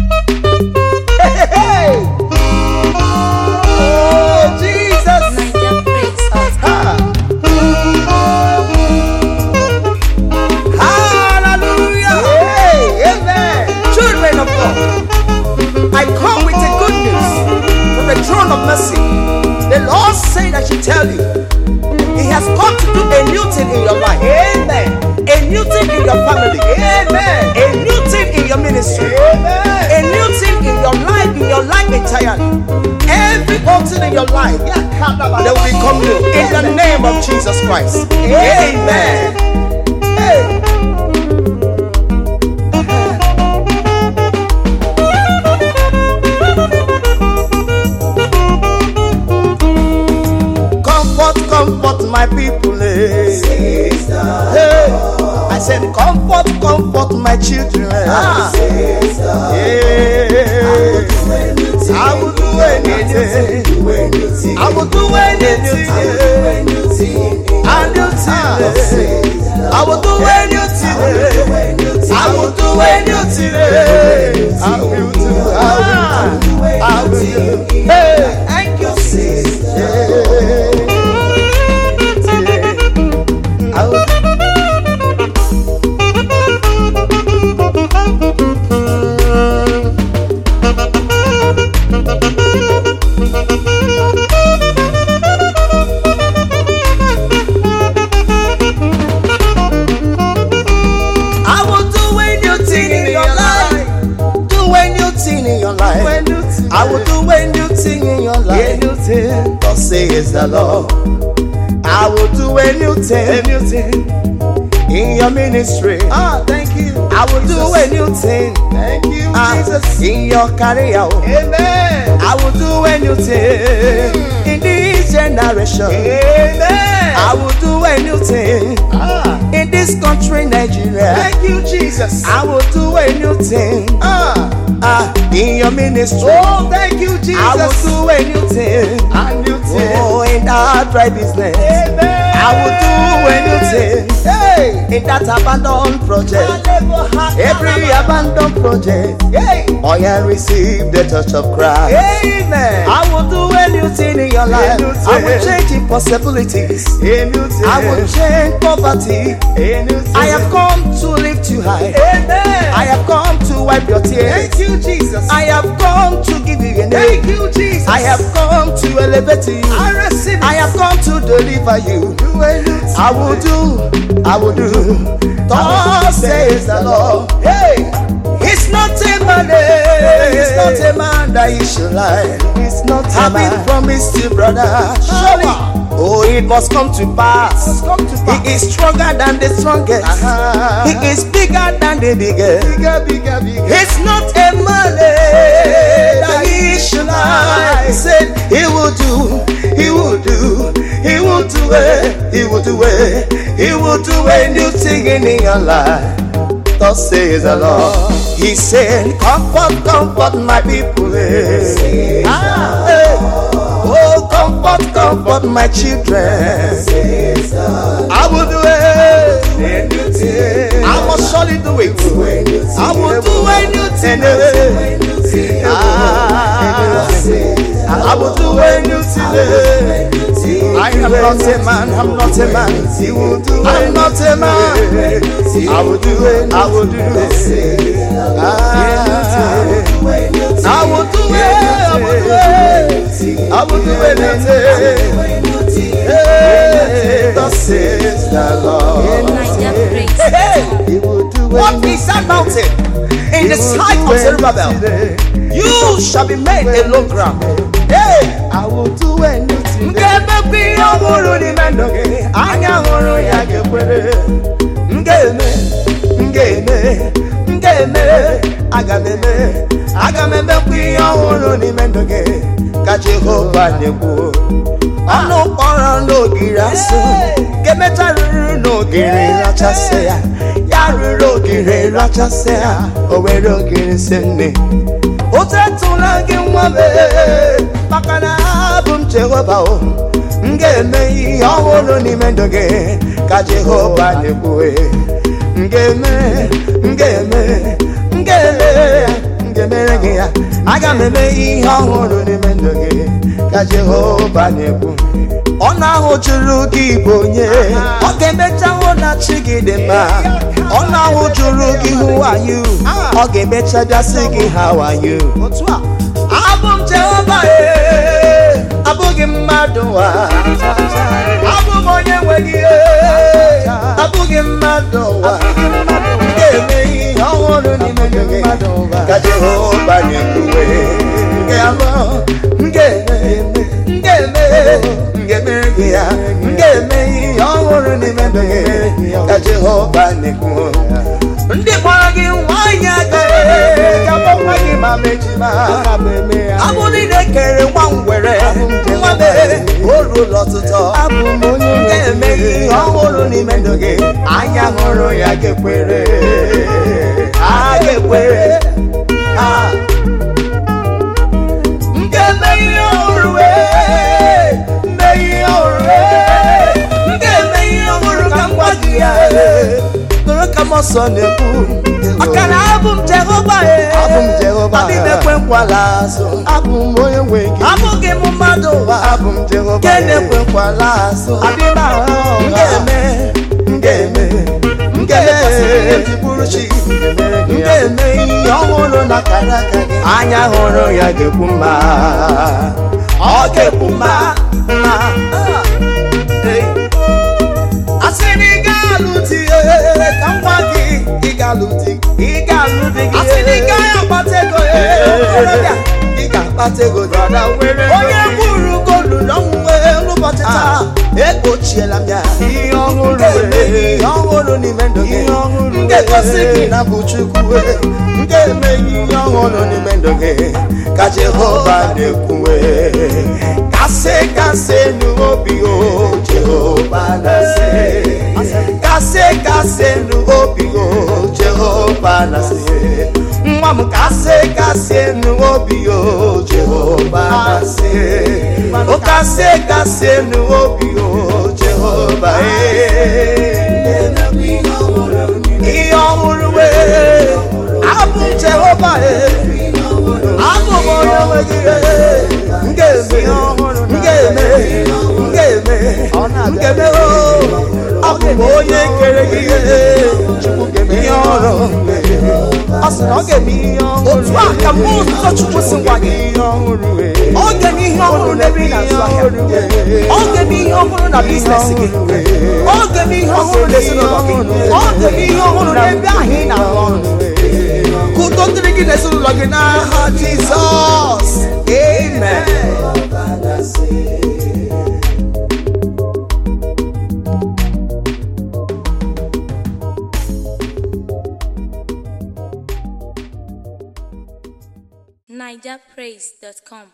The Lord said I should tell you, He has come to do a new thing in your life. Amen. A new thing in your family. Amen. A new thing in your ministry. Amen. A new thing in your life entirely. Every old thing in your life, they will become new in the name of Jesus Christ. Amen. Hey. Comfort my people, sister. Hey, I said comfort my children. Sister. Yeah. I will do anything. I will do anything. I will do anything. I will do anything. I will do. Hey, thank you, sister. I will do a new thing in your life. God says the Lord. I will do a new thing in your ministry. Thank you. I will do a new thing. Thank you, Jesus. In your career. Amen. I will do a new thing in this generation. Amen. I will do a new thing in this country, Nigeria. Thank you, Jesus. I will do a new thing. In your ministry. Oh, thank you, Jesus. I will do a new thing. Oh, in our dry business. Amen. I will do a new thing. Hey, in that abandoned project. Every abandoned project. Hey, oh yeah, receive the touch of Christ. Amen. I will do a new thing in your life. I will change impossibilities. I will change poverty. I have come to lift you high. Amen. I have come to wipe your tears. Thank you, Jesus. I have come to give you a name. Thank you, Jesus. I have come to elevate you. I have come to deliver you. I will do. Thus says the Lord. Hey, it's not a man. It's not a man that he should lie. It's not a man. I've promised you, brother. Surely. Oh, it must come to pass. He is stronger than the strongest. He is bigger than the biggest. Bigger. It's not a man that he should lie. He said he will do a new thing in your life. Thus says the Lord. He said, comfort my people. Oh, comfort my children. I will do it. I must surely do it. I will do a new thing. I will do a new thing. I am not a man. I'm not a man. I'm not a man. I will do it. I will do it. I will do it. I will do it. Thus says the Lord. What is that mountain? In the sight of Zerubbabel, you shall be made a low ground. Hey, I will do anything. Ọnụ kpọrọ n'ogiri asụ Gemeta ruru n'ogiri rachasị ya Ya ruru ogiri rachasị ya O were ogiri si nne Otetụla gị nwa mee Maka na abụ m Jehova o M ga-eme ihe ọhụrụ n'ime ndụ gị Ka Jehova na-ekwu M ga-emere gị aga m eme ihe ọhụrụ n'ime ndụ gị ka Jehova na-ekwu. Ọ na-ahụ jụrụ gị bụ onye ọ ga-emecha hụ na chi gị dị mma. Ọ na-ahụ jụrụ gị who are you ọ ga-emecha bịasị gị how are you. Abụ m Jehova abụghị mmadụ ụwa. Abụ m onye nwe gị abụghị mmadụ ụwa. Ga-eme ihe ọhụrụ n'ime ndụ gị ka Jehova na-ekwuwe. Ga-eme ya ga-eme ihe ọhụrụ n'ime ndụ gị ka Jehova na-ekwu. Ndị kpọrọ gị nwanyị agaghị ka kpọkwa gị ma mejima. Abụ niile kere nwa ngwere nwa mere o ruola ọtụtụ. Ga-eme ihe ọhụrụ n'ime ndụ gị anya hụrụ ya ga-ekwere ga-ekwere. Ga-eme ihe ọhụrụ mee ihe ọhụrụ ga-eme ihe ọhụrụ ka m gwa gị ya. Nụrụ ka m ọsọ na-ekwu ọkara abụ m Jehova adịmekwe nkwala azụ. Abụ m onye nwe gị abụghị m mmadụ ụwa. Abụ m Jehova ke na-ekwe nkwala azụ. Ga-eme ihe ọhụrụ na kara aka gị anya hụrụ ya ga-ekwu mma. Ọ ga-ekwu mma. Asị na ị ga-alụ di ka m gwa gị ị ga-alụ di gị. Asị na ị gaghị akpata ego ị ga-akpata ego. Onye kwuru golu n'ọnwụnwe n'ụbọchị taa egbochiela m ya. Ihe ọhụrụ n'ime ndụ gị ga-egosi gị na bụ Chukwu. Ga-eme ihe ọhụrụ n'ime ndụ gị ka Jehova na-ekwuwe. Kasị n'obi o Jehova na-asị. Kasị n'obi o Jehova na-asị. Nwa m kasị n'obi o Jehova na-asị. O kasị n'obi o Jehova ihe ọhụrụ abụ m Jehova abụ m onye nwe gị. Ga-eme abụ m onye kere gị ihe ọrụ. Ọ sị na ọ ga-eme ihe ọhụrụ. Otu a ka mmụọ nsọ Chukwu si gwa gị ọ ga-eme ihe ọhụrụ n'ebe ị na-azụ ahịa. Ọ ga-eme ihe ọhụrụ na biznes gị. Ọ ga-eme ihe ọhụrụ n'ezinụlọ gị. Ọ ga-eme ihe ọhụrụ n'ebe ahụ ị na-arụ ọrụ. Ka udo dịrị gị n'ezinụlọ gị n'aha Jizọs. Amen. NigerPraise.com